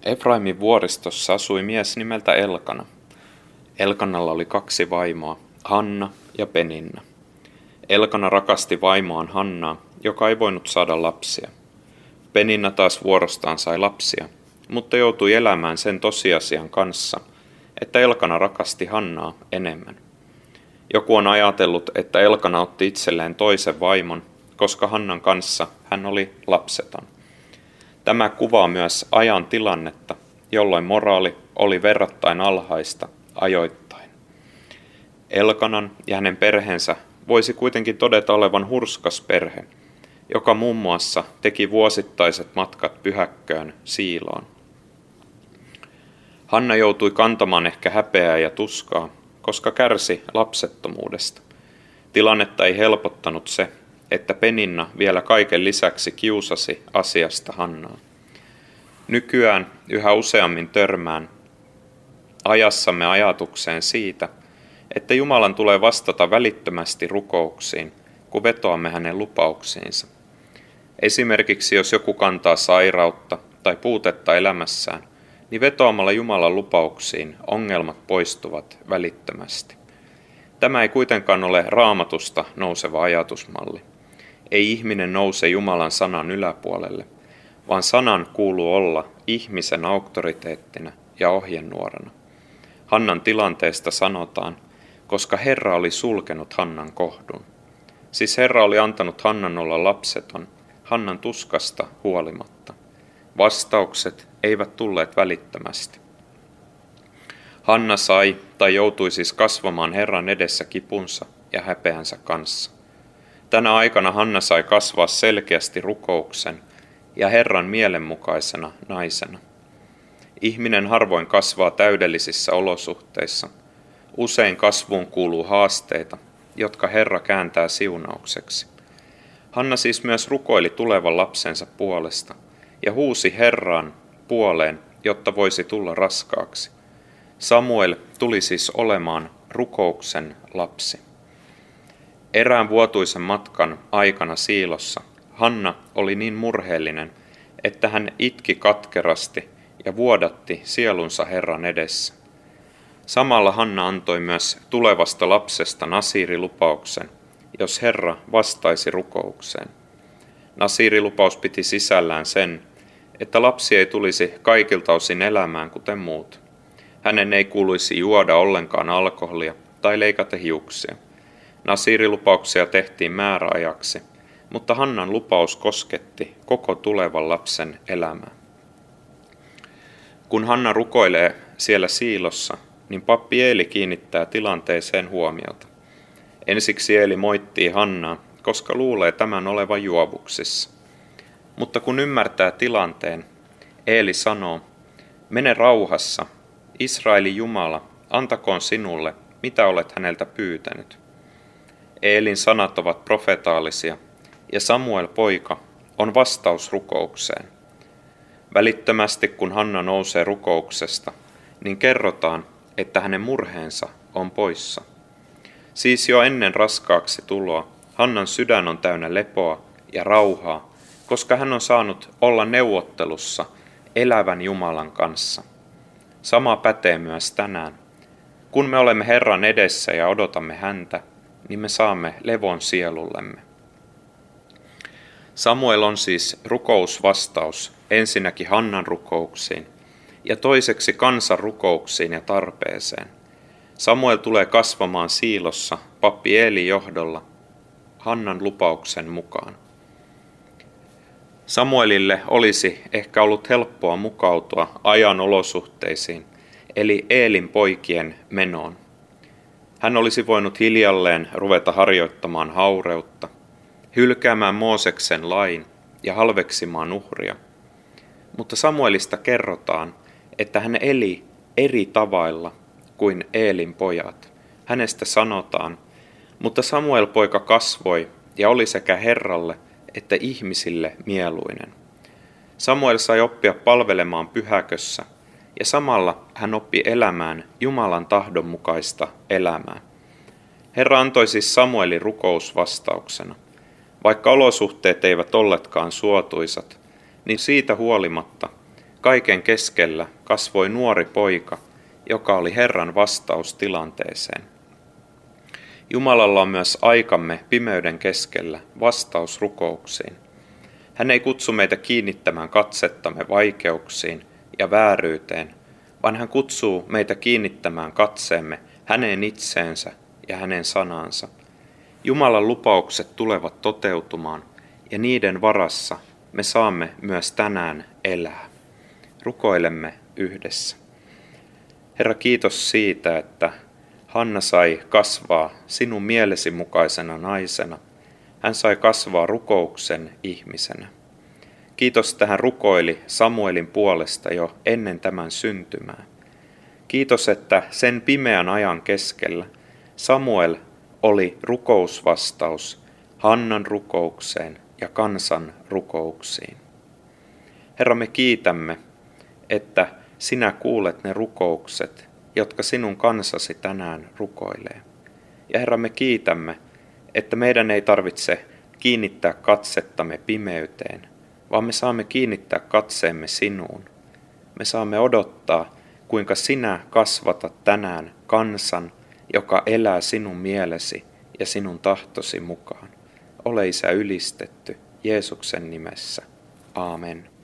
Efraimin vuoristossa asui mies nimeltä Elkana. Elkanalla oli 2 vaimoa, Hanna ja Peninna. Elkana rakasti vaimoaan Hannaa, joka ei voinut saada lapsia. Peninna taas vuorostaan sai lapsia, mutta joutui elämään sen tosiasian kanssa, että Elkana rakasti Hannaa enemmän. Joku on ajatellut, että Elkana otti itselleen toisen vaimon, koska Hannan kanssa hän oli lapseton. Tämä kuvaa myös ajan tilannetta, jolloin moraali oli verrattain alhaista ajoittain. Elkanan ja hänen perheensä voisi kuitenkin todeta olevan hurskas perhe, joka muun muassa teki vuosittaiset matkat pyhäkköön Siiloon. Hanna joutui kantamaan ehkä häpeää ja tuskaa, koska kärsi lapsettomuudesta. Tilannetta ei helpottanut se, että Peninna vielä kaiken lisäksi kiusasi asiasta Hannaa. Nykyään yhä useammin törmään ajassamme ajatukseen siitä, että Jumalan tulee vastata välittömästi rukouksiin, kun vetoamme hänen lupauksiinsa. Esimerkiksi jos joku kantaa sairautta tai puutetta elämässään, niin vetoamalla Jumalan lupauksiin ongelmat poistuvat välittömästi. Tämä ei kuitenkaan ole Raamatusta nouseva ajatusmalli. Ei ihminen nouse Jumalan sanan yläpuolelle, vaan sanan kuuluu olla ihmisen auktoriteettina ja ohjenuorana. Hannan tilanteesta sanotaan, koska Herra oli sulkenut Hannan kohdun. Siis Herra oli antanut Hannan olla lapseton, Hannan tuskasta huolimatta. Vastaukset eivät tulleet välittömästi. Hanna sai tai joutui siis kasvamaan Herran edessä kipunsa ja häpeänsä kanssa. Tänä aikana Hanna sai kasvaa selkeästi rukouksen ja Herran mielenmukaisena naisena. Ihminen harvoin kasvaa täydellisissä olosuhteissa. Usein kasvuun kuuluu haasteita, jotka Herra kääntää siunaukseksi. Hanna siis myös rukoili tulevan lapsensa puolesta ja huusi Herran puoleen, jotta voisi tulla raskaaksi. Samuel tuli siis olemaan rukouksen lapsi. Erään vuotuisen matkan aikana Siilossa Hanna oli niin murheellinen, että hän itki katkerasti ja vuodatti sielunsa Herran edessä. Samalla Hanna antoi myös tulevasta lapsesta nasiirilupauksen, jos Herra vastaisi rukoukseen. Nasiirilupaus piti sisällään sen, että lapsi ei tulisi kaikilta osin elämään kuten muut. Hänen ei kuuluisi juoda ollenkaan alkoholia tai leikata hiuksia. Nasiirilupauksia tehtiin määräajaksi, mutta Hannan lupaus kosketti koko tulevan lapsen elämää. Kun Hanna rukoilee siellä Siilossa, niin pappi Eeli kiinnittää tilanteeseen huomiota. Ensiksi Eeli moittii Hannaa, koska luulee tämän olevan juovuksissa. Mutta kun ymmärtää tilanteen, Eeli sanoo, mene rauhassa, Israelin Jumala, antakoon sinulle, mitä olet häneltä pyytänyt. Eelin sanat ovat profetaalisia, ja Samuel poika on vastaus rukoukseen. Välittömästi kun Hanna nousee rukouksesta, niin kerrotaan, että hänen murheensa on poissa. Siis jo ennen raskaaksi tuloa Hannan sydän on täynnä lepoa ja rauhaa, koska hän on saanut olla neuvottelussa elävän Jumalan kanssa. Sama pätee myös tänään. Kun me olemme Herran edessä ja odotamme häntä, niin me saamme levon sielullemme. Samuel on siis rukousvastaus ensinnäkin Hannan rukouksiin ja toiseksi kansan rukouksiin ja tarpeeseen. Samuel tulee kasvamaan Siilossa pappi Eelin johdolla Hannan lupauksen mukaan. Samuelille olisi ehkä ollut helppoa mukautua ajan olosuhteisiin, eli Eelin poikien menoon. Hän olisi voinut hiljalleen ruveta harjoittamaan haureutta, hylkäämään Mooseksen lain ja halveksimaan uhria. Mutta Samuelista kerrotaan, että hän eli eri tavoilla kuin Eelin pojat. Hänestä sanotaan, mutta Samuel poika kasvoi ja oli sekä Herralle että ihmisille mieluinen. Samuel sai oppia palvelemaan pyhäkössä ja samalla hän oppi elämään Jumalan tahdon mukaista elämää. Herra antoi siis Samuelin rukousvastauksena. Vaikka olosuhteet eivät olleetkaan suotuisat, niin siitä huolimatta kaiken keskellä kasvoi nuori poika, joka oli Herran vastaus tilanteeseen. Jumalalla on myös aikamme pimeyden keskellä vastaus rukouksiin. Hän ei kutsu meitä kiinnittämään katsettamme vaikeuksiin ja vääryyteen, vaan hän kutsuu meitä kiinnittämään katseemme häneen itseensä ja hänen sanansa. Jumalan lupaukset tulevat toteutumaan ja niiden varassa me saamme myös tänään elää. Rukoilemme yhdessä. Herra, kiitos siitä, että Hanna sai kasvaa sinun mielesi mukaisena naisena. Hän sai kasvaa rukouksen ihmisenä. Kiitos, että hän rukoili Samuelin puolesta jo ennen tämän syntymää. Kiitos, että sen pimeän ajan keskellä Samuel oli rukousvastaus Hannan rukoukseen ja kansan rukouksiin. Herra, me kiitämme, että sinä kuulet ne rukoukset, jotka sinun kansasi tänään rukoilee. Ja Herra, me kiitämme, että meidän ei tarvitse kiinnittää katsettamme pimeyteen, vaan me saamme kiinnittää katseemme sinuun. Me saamme odottaa, kuinka sinä kasvatat tänään kansan, joka elää sinun mielesi ja sinun tahtosi mukaan. Ole Isä ylistetty Jeesuksen nimessä. Aamen.